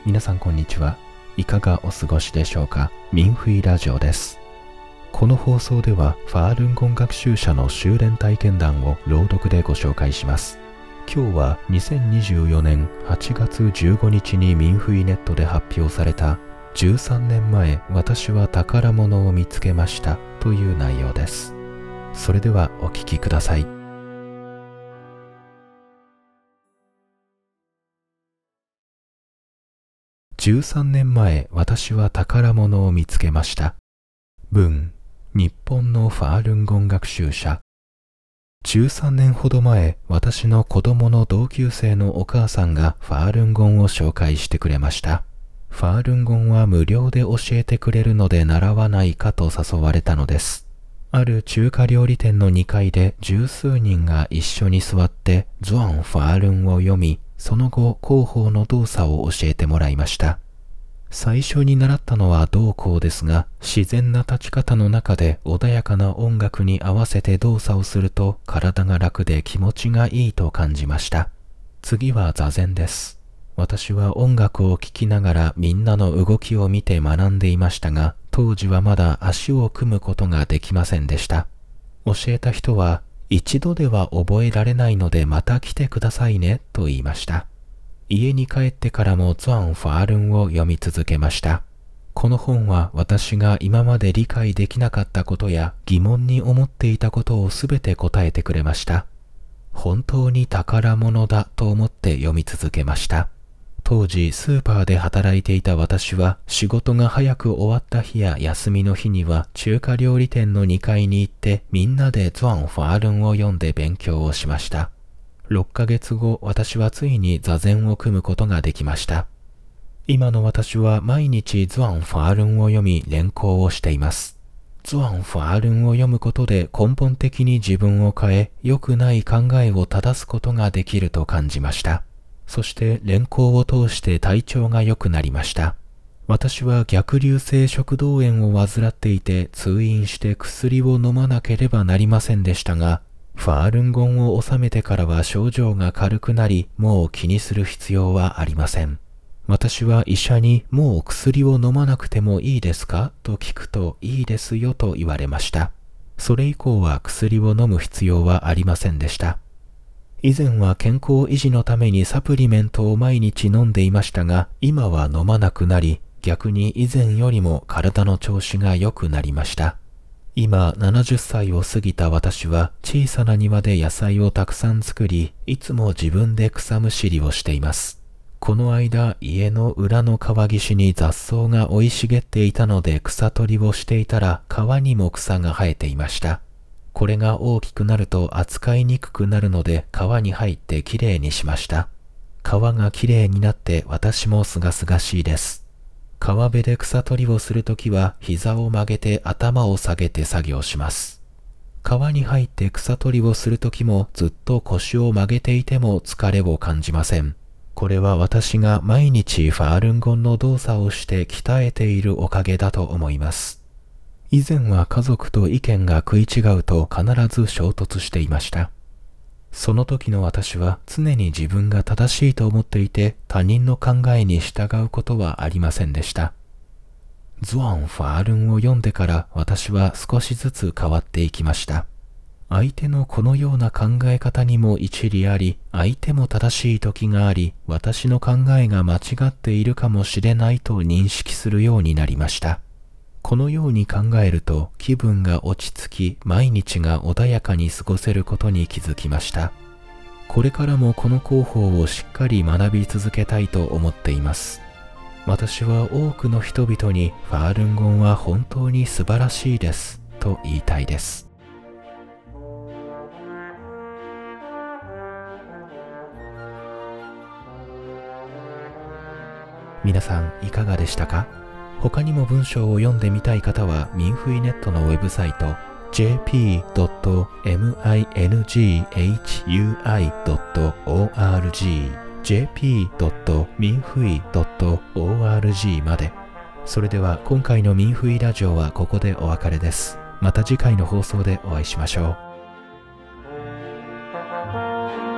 皆さんこんにちは。いかがお過ごしでしょうか。ミンフイラジオです。この放送ではファールンゴン学習者の修練体験談を朗読でご紹介します。今日は2024年8月15日にミンフイネットで発表された13年前私は宝物を見つけましたという内容です。それではお聞きください。13年前私は宝物を見つけました。文、日本のファールンゴン学習者。13年ほど前、私の子供の同級生のお母さんがファールンゴンを紹介してくれました。ファールンゴンは無料で教えてくれるので習わないかと誘われたのです。ある中華料理店の2階で十数人が一緒に座ってズワンファールンを読み、その後広報の動作を教えてもらいました。最初に習ったのは動向ですが、自然な立ち方の中で穏やかな音楽に合わせて動作をすると体が楽で気持ちがいいと感じました。次は座禅です。私は音楽を聴きながらみんなの動きを見て学んでいましたが、当時はまだ足を組むことができませんでした。教えた人は、一度では覚えられないのでまた来てくださいねと言いました。家に帰ってからもズワンファールンを読み続けました。この本は私が今まで理解できなかったことや疑問に思っていたことをすべて答えてくれました。本当に宝物だと思って読み続けました。当時スーパーで働いていた私は仕事が早く終わった日や休みの日には中華料理店の2階に行ってみんなでズワンファールンを読んで勉強をしました。6ヶ月後、私はついに座禅を組むことができました。今の私は毎日ズワンファールンを読み練行をしています。ズワンファールンを読むことで根本的に自分を変え、良くない考えを正すことができると感じました。そして練行を通して体調が良くなりました。私は逆流性食道炎を患っていて通院して薬を飲まなければなりませんでしたが、ファールンゴンを収めてからは症状が軽くなり、もう気にする必要はありません。私は医者にもう薬を飲まなくてもいいですかと聞くといいですよと言われました。それ以降は薬を飲む必要はありませんでした。以前は健康維持のためにサプリメントを毎日飲んでいましたが、今は飲まなくなり、逆に以前よりも体の調子が良くなりました。今70歳を過ぎた私は小さな庭で野菜をたくさん作り、いつも自分で草むしりをしています。この間、家の裏の川岸に雑草が生い茂っていたので草取りをしていたら川にも草が生えていました。これが大きくなると扱いにくくなるので川に入ってきれいにしました。川がきれいになって私もすがすがしいです。川辺で草取りをするときは膝を曲げて頭を下げて作業します。川に入って草取りをするときもずっと腰を曲げていても疲れを感じません。これは私が毎日ファールンゴンの動作をして鍛えているおかげだと思います。以前は家族と意見が食い違うと必ず衝突していました。その時の私は常に自分が正しいと思っていて他人の考えに従うことはありませんでした。ズワンファールンを読んでから私は少しずつ変わっていきました。相手のこのような考え方にも一理あり、相手も正しい時があり、私の考えが間違っているかもしれないと認識するようになりました。このように考えると気分が落ち着き、毎日が穏やかに過ごせることに気づきました。これからもこの広報をしっかり学び続けたいと思っています。私は多くの人々にファールンゴンは本当に素晴らしいですと言いたいです。皆さんいかがでしたか？他にも文章を読んでみたい方はミンフイネットのウェブサイト jp.minghui.org jp.minfui.org まで。それでは今回のミンフイラジオはここでお別れです。また次回の放送でお会いしましょう。